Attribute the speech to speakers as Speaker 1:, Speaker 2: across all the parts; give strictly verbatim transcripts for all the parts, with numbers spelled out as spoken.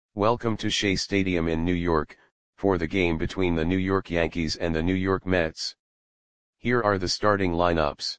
Speaker 1: Welcome to Shea Stadium in New York, for the game between the New York Yankees and the New York Mets. Here are the starting lineups.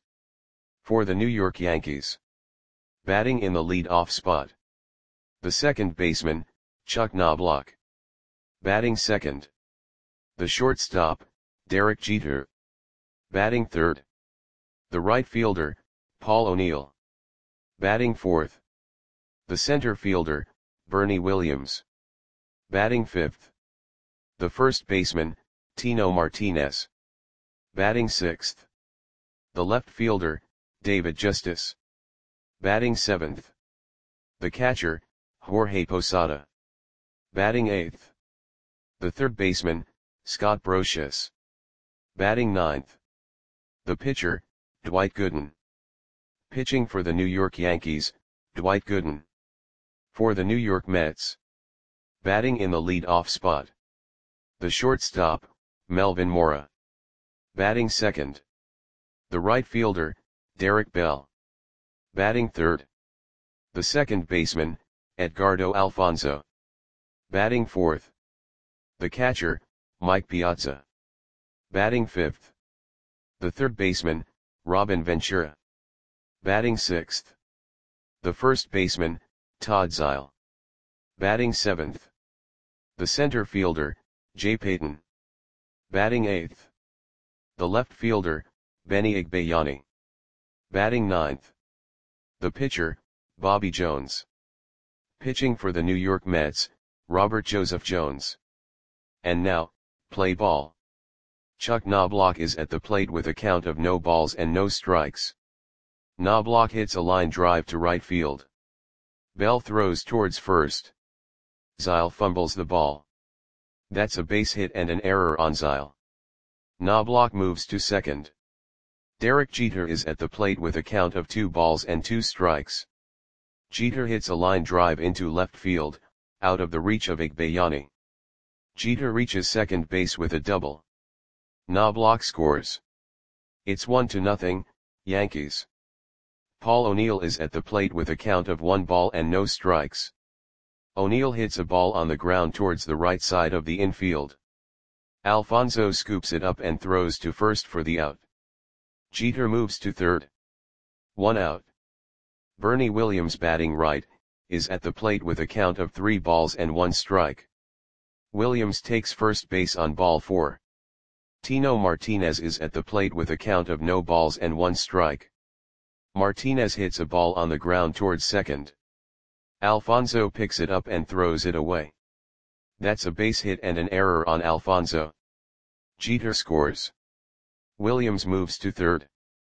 Speaker 1: For the New York Yankees. Batting in the lead-off spot. The second baseman, Chuck Knobloch. Batting second. The shortstop, Derek Jeter. Batting third. The right fielder, Paul O'Neill. Batting fourth. The center fielder, Bernie Williams. Batting fifth. The first baseman, Tino Martinez. Batting sixth. The left fielder, David Justice. Batting seventh. The catcher, Jorge Posada. Batting eighth. The third baseman, Scott Brosius. Batting ninth. The pitcher, Dwight Gooden. Pitching for the New York Yankees, Dwight Gooden. For the New York Mets. Batting in the lead-off spot. The shortstop, Melvin Mora. Batting second. The right fielder, Derek Bell. Batting third. The second baseman, Edgardo Alfonzo. Batting fourth. The catcher, Mike Piazza. Batting fifth. The third baseman, Robin Ventura. Batting sixth. The first baseman, Todd Zeile. Batting seventh. The center fielder, Jay Payton. Batting eighth. The left fielder, Benny Igbayani. Batting ninth. The pitcher, Bobby Jones. Pitching for the New York Mets, Robert Joseph Jones. And now, play ball. Chuck Knobloch is at the plate with a count of no balls and no strikes. Knobloch hits a line drive to right field. Bell throws towards first. Zeile fumbles the ball. That's a base hit and an error on Zeile. Knobloch moves to second. Derek Jeter is at the plate with a count of two balls and two strikes. Jeter hits a line drive into left field, out of the reach of Igbayani. Jeter reaches second base with a double. Knobloch scores. It's one to nothing, Yankees. Paul O'Neill is at the plate with a count of one ball and no strikes. O'Neill hits a ball on the ground towards the right side of the infield. Alfonzo scoops it up and throws to first for the out. Jeter moves to third. One out. Bernie Williams, batting right, is at the plate with a count of three balls and one strike. Williams takes first base on ball four. Tino Martinez is at the plate with a count of no balls and one strike. Martinez hits a ball on the ground towards second. Alfonzo picks it up and throws it away. That's a base hit and an error on Alfonzo. Jeter scores. Williams moves to third.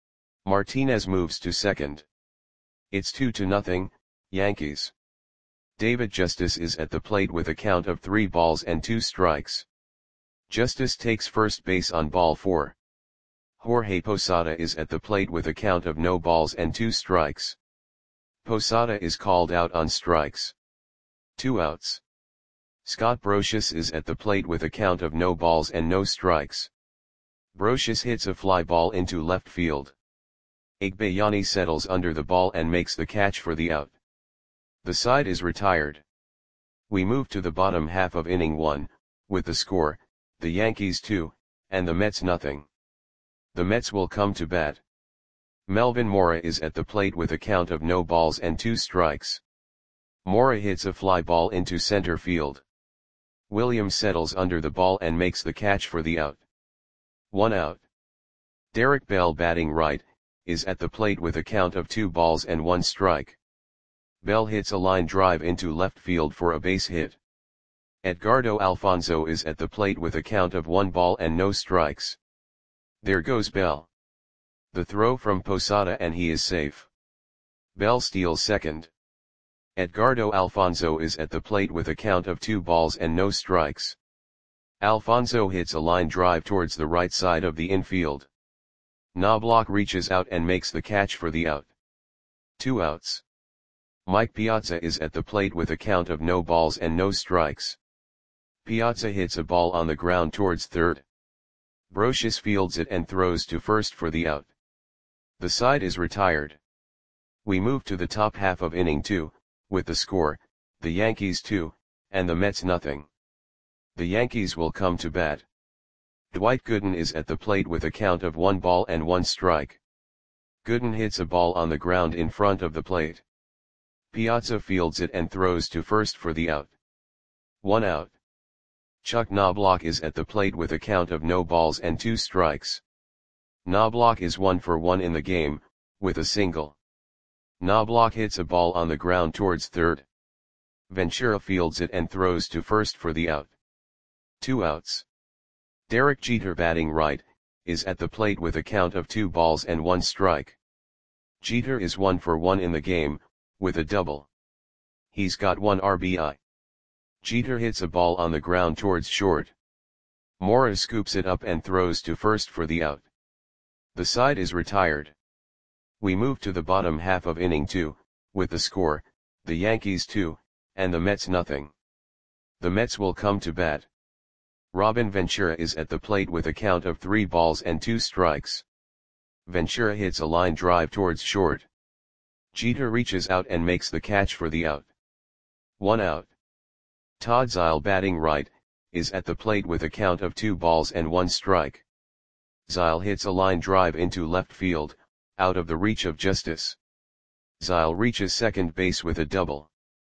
Speaker 1: Martinez moves to second. It's two to nothing, Yankees. David Justice is at the plate with a count of three balls and two strikes. Justice takes first base on ball four. Jorge Posada is at the plate with a count of no balls and two strikes. Posada is called out on strikes. Two outs. Scott Brosius is at the plate with a count of no balls and no strikes. Brosius hits a fly ball into left field. Igbayani settles under the ball and makes the catch for the out. The side is retired. We move to the bottom half of inning one, with the score, the Yankees two, and the Mets nothing. The Mets will come to bat. Melvin Mora is at the plate with a count of no balls and two strikes. Mora hits a fly ball into center field. Williams settles under the ball and makes the catch for the out. One out. Derek Bell, batting right, is at the plate with a count of two balls and one strike. Bell hits a line drive into left field for a base hit. Edgardo Alfonzo is at the plate with a count of one ball and no strikes. There goes Bell. The throw from Posada and he is safe. Bell steals second. Edgardo Alfonzo is at the plate with a count of two balls and no strikes. Alfonzo hits a line drive towards the right side of the infield. Knobloch reaches out and makes the catch for the out. Two outs. Mike Piazza is at the plate with a count of no balls and no strikes. Piazza hits a ball on the ground towards third. Brosius fields it and throws to first for the out. The side is retired. We move to the top half of inning two, with the score, the Yankees two, and the Mets nothing. The Yankees will come to bat. Dwight Gooden is at the plate with a count of one ball and one strike. Gooden hits a ball on the ground in front of the plate. Piazza fields it and throws to first for the out. One out. Chuck Knobloch is at the plate with a count of no balls and two strikes. Knobloch is one for one in the game, with a single. Knobloch hits a ball on the ground towards third. Ventura fields it and throws to first for the out. Two outs. Derek Jeter, batting right, is at the plate with a count of two balls and one strike. Jeter is one for one in the game, with a double. He's got one R B I. Jeter hits a ball on the ground towards short. Mora scoops it up and throws to first for the out. The side is retired. We move to the bottom half of inning two, with the score, the Yankees two, and the Mets nothing. The Mets will come to bat. Robin Ventura is at the plate with a count of three balls and two strikes. Ventura hits a line drive towards short. Jeter reaches out and makes the catch for the out. One out. Todd Zeile, batting right, is at the plate with a count of two balls and one strike. Zeile hits a line drive into left field, out of the reach of Justice. Zeile reaches second base with a double.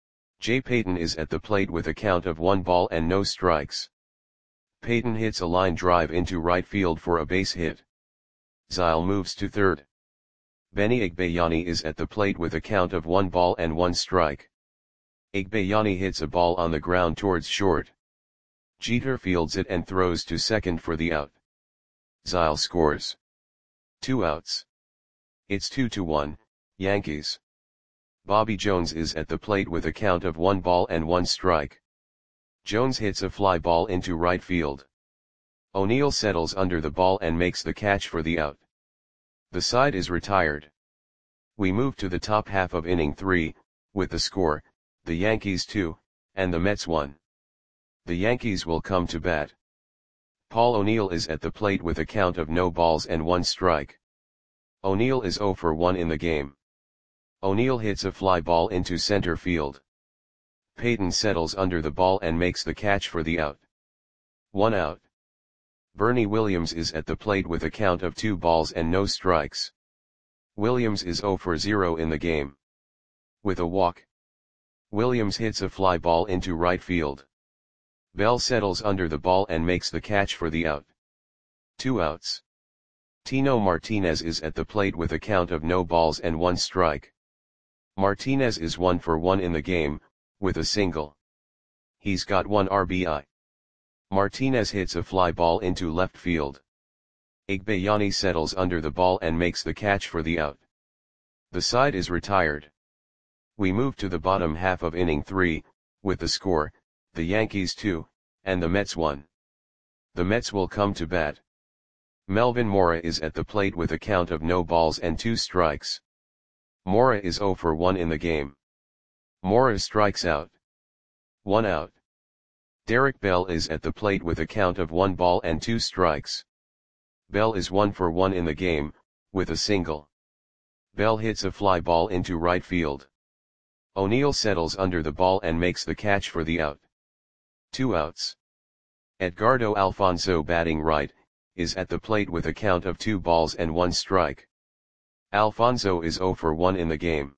Speaker 1: Jay Payton is at the plate with a count of one ball and no strikes. Payton hits a line drive into right field for a base hit. Zeile moves to third. Benny Igbayani is at the plate with a count of one ball and one strike. Igbayani hits a ball on the ground towards short. Jeter fields it and throws to second for the out. Zeile scores. Two outs. It's two to one, Yankees. Bobby Jones is at the plate with a count of one ball and one strike. Jones hits a fly ball into right field. O'Neill settles under the ball and makes the catch for the out. The side is retired. We move to the top half of inning three, with the score, the Yankees two, and the Mets one. The Yankees will come to bat. Paul O'Neill is at the plate with a count of no balls and one strike. O'Neill is zero for one in the game. O'Neill hits a fly ball into center field. Payton settles under the ball and makes the catch for the out. One out. Bernie Williams is at the plate with a count of two balls and no strikes. Williams is zero for zero in the game. With a walk. Williams hits a fly ball into right field. Bell settles under the ball and makes the catch for the out. Two outs. Tino Martinez is at the plate with a count of no balls and one strike. Martinez is one for one in the game, with a single. He's got one R B I. Martinez hits a fly ball into left field. Igbayani settles under the ball and makes the catch for the out. The side is retired. We move to the bottom half of inning three, with the score, the Yankees two, and the Mets one. The Mets will come to bat. Melvin Mora is at the plate with a count of no balls and two strikes. Mora is zero for one in the game. Mora strikes out. One out. Derek Bell is at the plate with a count of one ball and two strikes. Bell is one for one in the game, with a single. Bell hits a fly ball into right field. O'Neill settles under the ball and makes the catch for the out. Two outs. Edgardo Alfonso, batting right, is at the plate with a count of two balls and one strike. Alfonso is zero for one in the game.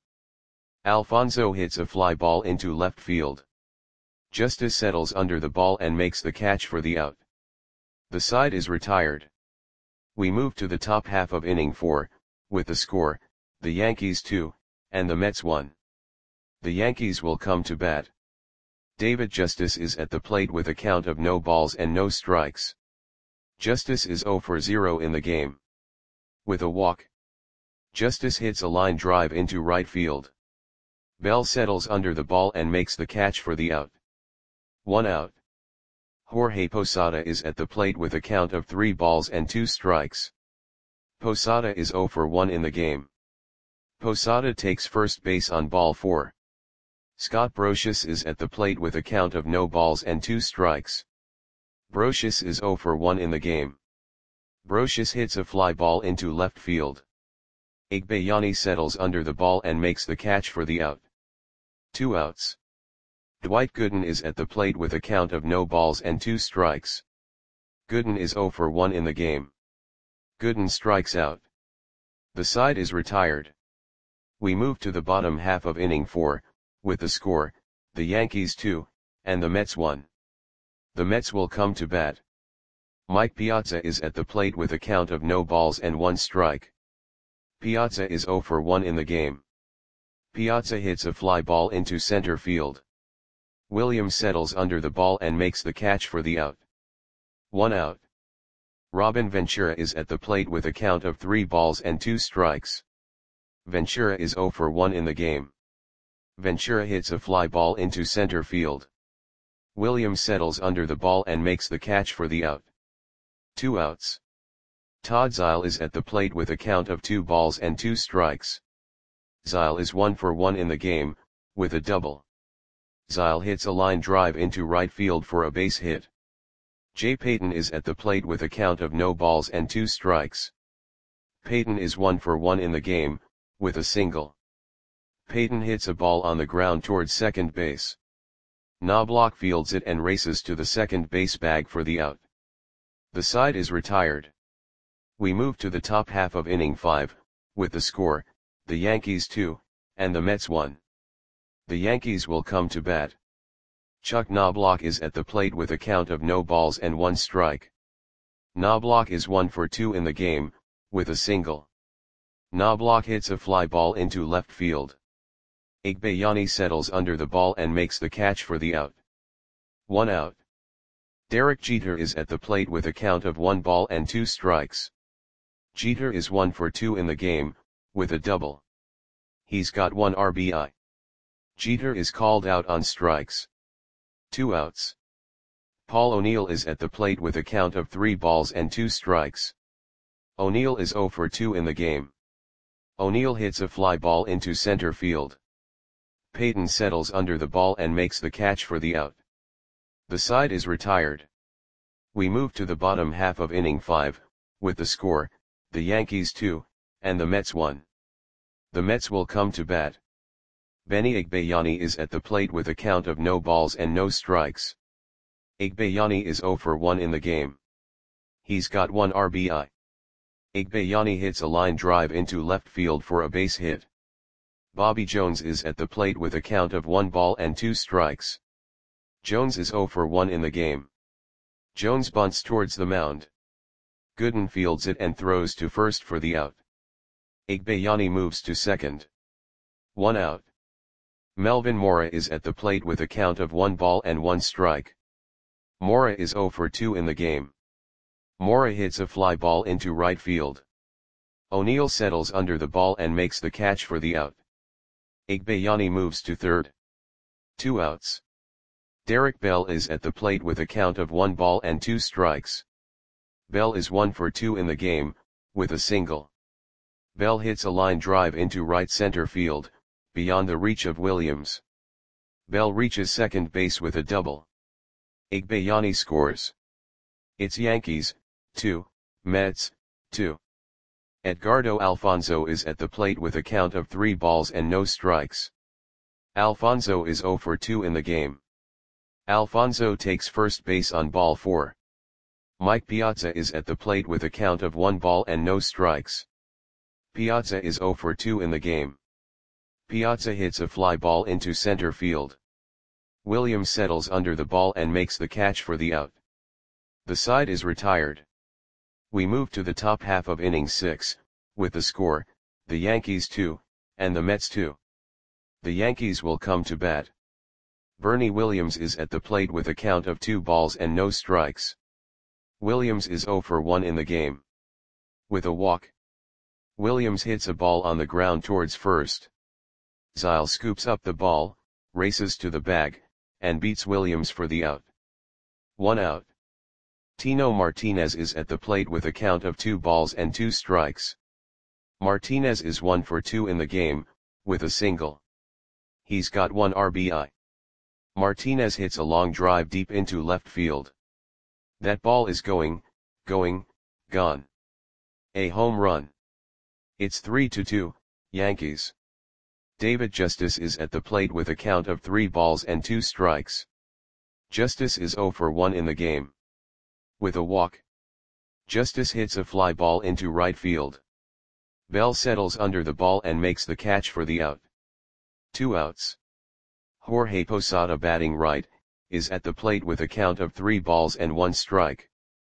Speaker 1: Alfonso hits a fly ball into left field. Justice settles under the ball and makes the catch for the out. The side is retired. We move to the top half of inning four, with the score, the Yankees two, and the Mets one. The Yankees will come to bat. David Justice is at the plate with a count of no balls and no strikes. Justice is zero for zero in the game. With a walk. Justice hits a line drive into right field. Bell settles under the ball and makes the catch for the out. One out. Jorge Posada is at the plate with a count of three balls and two strikes. Posada is zero for one in the game. Posada takes first base on ball four. Scott Brosius is at the plate with a count of no balls and two strikes. Brosius is zero for one in the game. Brosius hits a fly ball into left field. Igbayani settles under the ball and makes the catch for the out. Two outs. Dwight Gooden is at the plate with a count of no balls and two strikes. Gooden is zero for one in the game. Gooden strikes out. The side is retired. We move to the bottom half of inning four, with the score, the Yankees two, and the Mets one. The Mets will come to bat. Mike Piazza is at the plate with a count of no balls and one strike. Piazza is zero for one in the game. Piazza hits a fly ball into center field. Williams settles under the ball and makes the catch for the out. One out. Robin Ventura is at the plate with a count of three balls and two strikes. Ventura is zero for one in the game. Ventura hits a fly ball into center field. Williams settles under the ball and makes the catch for the out. Two outs. Todd Zeile is at the plate with a count of two balls and two strikes. Zeile is one for one in the game, with a double. Zeile hits a line drive into right field for a base hit. Jay Payton is at the plate with a count of no balls and two strikes. Payton is one for one in the game, with a single. Payton hits a ball on the ground towards second base. Knobloch fields it and races to the second base bag for the out. The side is retired. We move to the top half of inning five, with the score, the Yankees two, and the Mets one. The Yankees will come to bat. Chuck Knobloch is at the plate with a count of no balls and one strike. Knobloch is one for two in the game, with a single. Knobloch hits a fly ball into left field. Igbayani settles under the ball and makes the catch for the out. One out. Derek Jeter is at the plate with a count of one ball and two strikes. Jeter is one for two in the game, with a double. He's got one R B I. Jeter is called out on strikes. Two outs. Paul O'Neill is at the plate with a count of three balls and two strikes. O'Neill is zero for two in the game. O'Neill hits a fly ball into center field. Payton settles under the ball and makes the catch for the out. The side is retired. We move to the bottom half of inning five, with the score, the Yankees two, and the Mets one. The Mets will come to bat. Benny Igbayani is at the plate with a count of no balls and no strikes. Igbayani is zero for one in the game. He's got one R B I. Igbayani hits a line drive into left field for a base hit. Bobby Jones is at the plate with a count of one ball and two strikes. Jones is zero for one in the game. Jones bunts towards the mound. Gooden fields it and throws to first for the out. Igbayani moves to second. One out. Melvin Mora is at the plate with a count of one ball and one strike. Mora is zero for two in the game. Mora hits a fly ball into right field. O'Neill settles under the ball and makes the catch for the out. Igbayani moves to third. Two outs. Derek Bell is at the plate with a count of one ball and two strikes. Bell is one for two in the game, with a single. Bell hits a line drive into right center field, beyond the reach of Williams. Bell reaches second base with a double. Igbayani scores. It's Yankees, two, Mets, two. Edgardo Alfonzo is at the plate with a count of three balls and no strikes. Alfonzo is zero for two in the game. Alfonzo takes first base on ball four. Mike Piazza is at the plate with a count of one ball and no strikes. Piazza is zero for two in the game. Piazza hits a fly ball into center field. Williams settles under the ball and makes the catch for the out. The side is retired. We move to the top half of inning six, with the score, the Yankees two, and the Mets two. The Yankees will come to bat. Bernie Williams is at the plate with a count of two balls and no strikes. Williams is zero for one in the game. With a walk. Williams hits a ball on the ground towards first. Zeile scoops up the ball, races to the bag, and beats Williams for the out. One out. Tino Martinez is at the plate with a count of two balls and two strikes. Martinez is one for two in the game, with a single. He's got one R B I. Martinez hits a long drive deep into left field. That ball is going, going, gone. A home run. It's three to two, Yankees. David Justice is at the plate with a count of three balls and two strikes. Justice is zero for one in the game. With a walk, Justice hits a fly ball into right field. Bell settles under the ball and makes the catch for the out. Two outs. Jorge Posada, batting right, is at the plate with a count of three balls and one strike.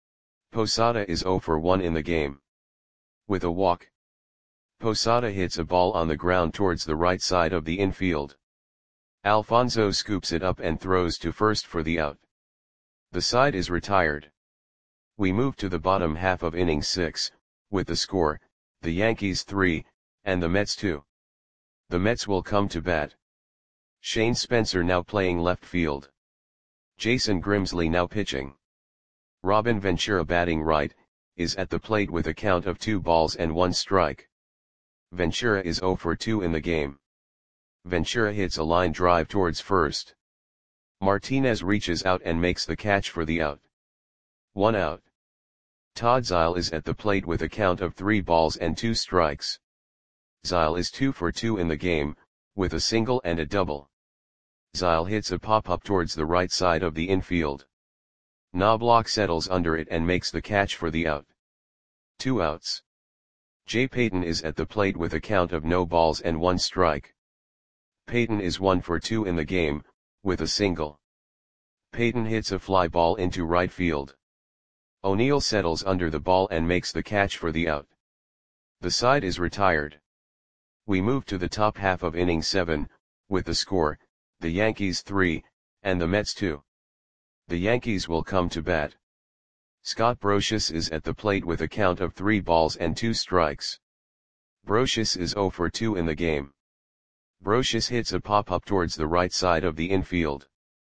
Speaker 1: Posada is zero for one in the game. With a walk, Posada hits a ball on the ground towards the right side of the infield. Alfonso scoops it up and throws to first for the out. The side is retired. We move to the bottom half of inning six, with the score, the Yankees three, and the Mets two. The Mets will come to bat. Shane Spencer now playing left field. Jason Grimsley now pitching. Robin Ventura, batting right, is at the plate with a count of two balls and one strike. Ventura is zero for two in the game. Ventura hits a line drive towards first. Martinez reaches out and makes the catch for the out. One out. Todd Zeile is at the plate with a count of three balls and two strikes. Zeile is two for two in the game, with a single and a double. Zeile hits a pop-up towards the right side of the infield. Knobloch settles under it and makes the catch for the out. Two outs. Jay Payton is at the plate with a count of no balls and one strike. Payton is one for two in the game, with a single. Payton hits a fly ball into right field. O'Neill settles under the ball and makes the catch for the out. The side is retired. We move to the top half of inning seven, with the score, the Yankees three, and the Mets two. The Yankees will come to bat. Scott Brosius is at the plate with a count of three balls and two strikes. Brosius is zero for two in the game. Brosius hits a pop-up towards the right side of the infield.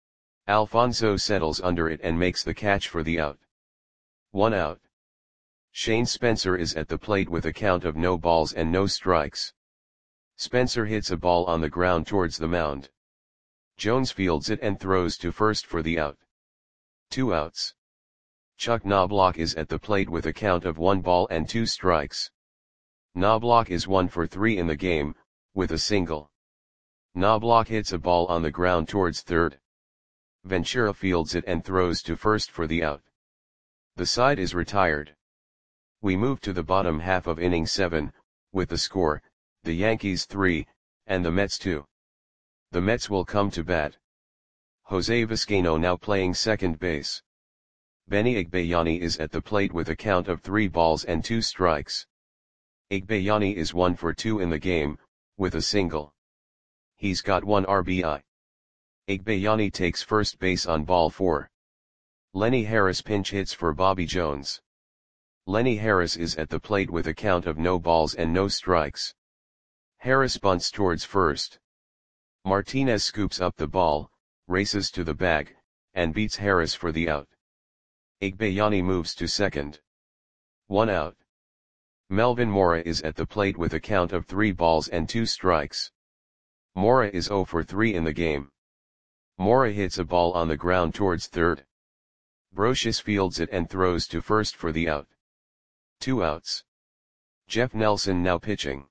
Speaker 1: Alfonso settles under it and makes the catch for the out. One out. Shane Spencer is at the plate with a count of no balls and no strikes. Spencer hits a ball on the ground towards the mound. Jones fields it and throws to first for the out. Two outs. Chuck Knobloch is at the plate with a count of one ball and two strikes. Knobloch is one for three in the game, with a single. Knobloch hits a ball on the ground towards third. Ventura fields it and throws to first for the out. The side is retired. We move to the bottom half of inning seven, with the score, the Yankees three, and the Mets two. The Mets will come to bat. Jose Vizcaino now playing second base. Benny Igbayani is at the plate with a count of three balls and two strikes. Igbayani is one for two in the game, with a single. He's got one R B I. Igbayani takes first base on ball four. Lenny Harris pinch hits for Bobby Jones. Lenny Harris is at the plate with a count of no balls and no strikes. Harris bunts towards first. Martinez scoops up the ball, races to the bag, and beats Harris for the out. Igbayani moves to second. One out. Melvin Mora is at the plate with a count of three balls and two strikes. Mora is zero for three in the game. Mora hits a ball on the ground towards third. Brosius fields it and throws to first for the out. Two outs. Jeff Nelson now pitching.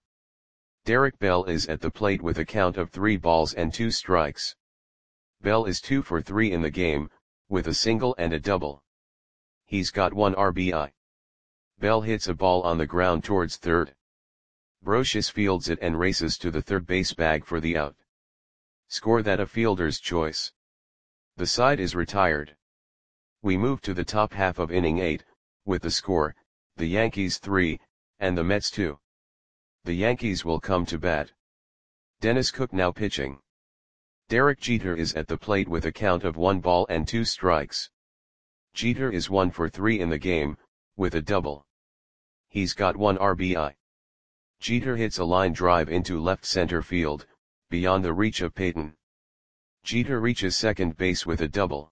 Speaker 1: Derek Bell is at the plate with a count of three balls and two strikes. Bell is two for three in the game, with a single and a double. He's got one R B I. Bell hits a ball on the ground towards third. Brosius fields it and races to the third base bag for the out. Score that a fielder's choice. The side is retired. We move to the top half of inning eight, with the score, the Yankees three, and the Mets two. The Yankees will come to bat. Dennis Cook now pitching. Derek Jeter is at the plate with a count of one ball and two strikes. Jeter is one for three in the game, with a double. He's got one R B I. Jeter hits a line drive into left center field, beyond the reach of Payton. Jeter reaches second base with a double.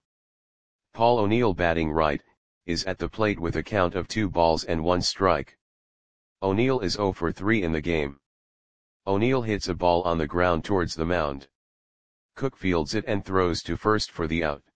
Speaker 1: Paul O'Neill, batting right, is at the plate with a count of two balls and one strike. O'Neill is zero for three in the game. O'Neill hits a ball on the ground towards the mound. Cook fields it and throws to first for the out.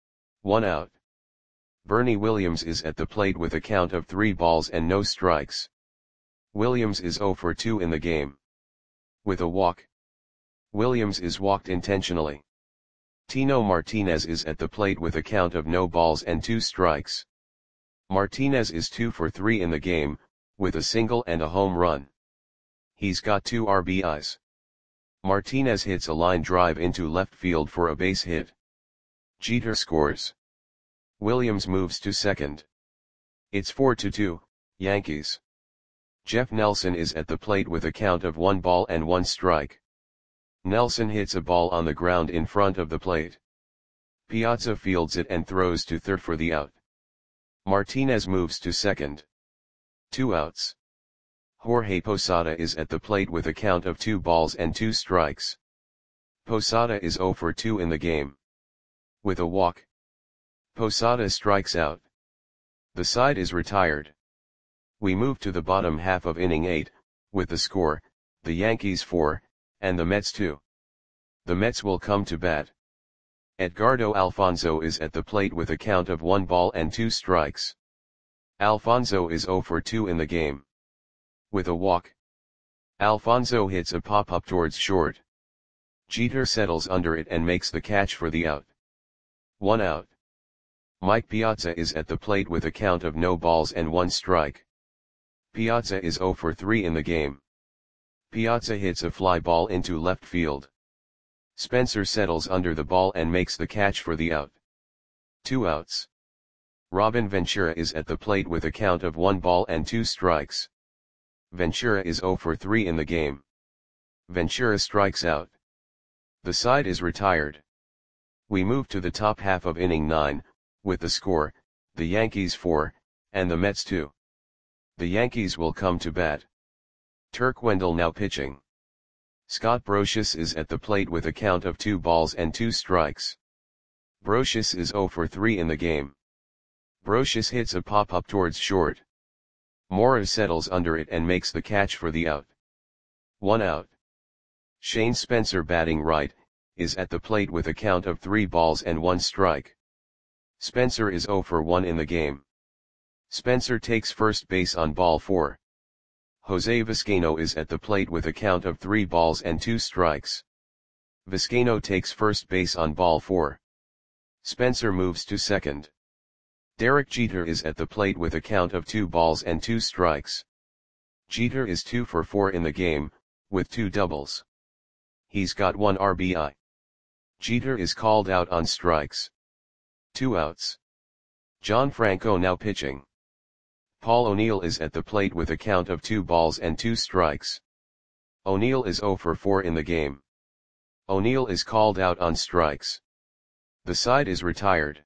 Speaker 1: One out. Bernie Williams is at the plate with a count of three balls and no strikes. Williams is zero for two in the game. With a walk, Williams is walked intentionally. Tino Martinez is at the plate with a count of no balls and two strikes. Martinez is two for three in the game, with a single and a home run. He's got two R B Is. Martinez hits a line drive into left field for a base hit. Jeter scores. Williams moves to second. It's four to two, Yankees. Jeff Nelson is at the plate with a count of one ball and one strike. Nelson hits a ball on the ground in front of the plate. Piazza fields it and throws to third for the out. Martinez moves to second. Two outs. Jorge Posada is at the plate with a count of two balls and two strikes. Posada is zero for two in the game. With a walk, Posada strikes out. The side is retired. We move to the bottom half of inning eight, with the score, the Yankees four, and the Mets two. The Mets will come to bat. Edgardo Alfonzo is at the plate with a count of one ball and two strikes. Alfonzo is zero for two in the game. With a walk, Alfonzo hits a pop-up towards short. Jeter settles under it and makes the catch for the out. One out. Mike Piazza is at the plate with a count of no balls and one strike. Piazza is zero for three in the game. Piazza hits a fly ball into left field. Spencer settles under the ball and makes the catch for the out. Two outs. Robin Ventura is at the plate with a count of one ball and two strikes. Ventura is zero for three in the game. Ventura strikes out. The side is retired. We move to the top half of inning nine, with the score, the Yankees four, and the Mets two. The Yankees will come to bat. Turk Wendell now pitching. Scott Brosius is at the plate with a count of two balls and two strikes. Brosius is zero for three in the game. Brosius hits a pop-up towards short. Mora settles under it and makes the catch for the out. One out. Shane Spencer, batting right, is at the plate with a count of three balls and one strike. Spencer is zero for one in the game. Spencer takes first base on ball four. Jose Vizcaino is at the plate with a count of three balls and two strikes. Vizcaino takes first base on ball four. Spencer moves to second. Derek Jeter is at the plate with a count of two balls and two strikes. Jeter is two for four in the game, with two doubles. He's got one R B I. Jeter is called out on strikes. Two outs. John Franco now pitching. Paul O'Neill is at the plate with a count of two balls and two strikes. O'Neill is zero for four in the game. O'Neill is called out on strikes. The side is retired.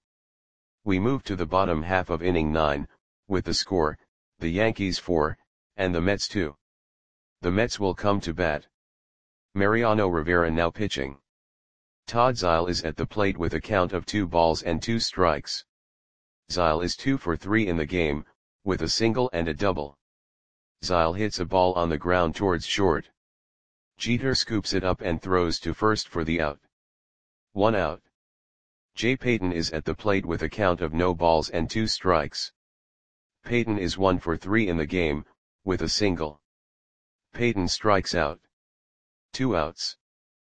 Speaker 1: We move to the bottom half of inning nine, with the score, the Yankees four, and the Mets two. The Mets will come to bat. Mariano Rivera now pitching. Todd Zeile is at the plate with a count of two balls and two strikes. Zeile is two for three in the game, with a single and a double. Zeile hits a ball on the ground towards short. Jeter scoops it up and throws to first for the out. One out. Jay Payton is at the plate with a count of no balls and two strikes. Payton is one for three in the game, with a single. Payton strikes out. Two outs.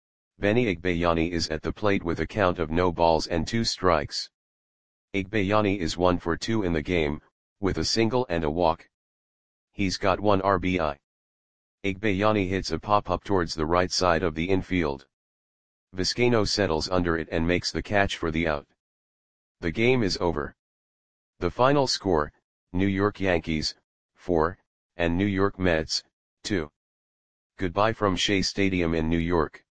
Speaker 1: Benny Igbayani is at the plate with a count of no balls and two strikes. Igbayani is one for two in the game, with a single and a walk. He's got one R B I. Igbayani hits a pop-up towards the right side of the infield. Vizcaino settles under it and makes the catch for the out. The game is over. The final score, New York Yankees, four, and New York Mets, two. Goodbye from Shea Stadium in New York.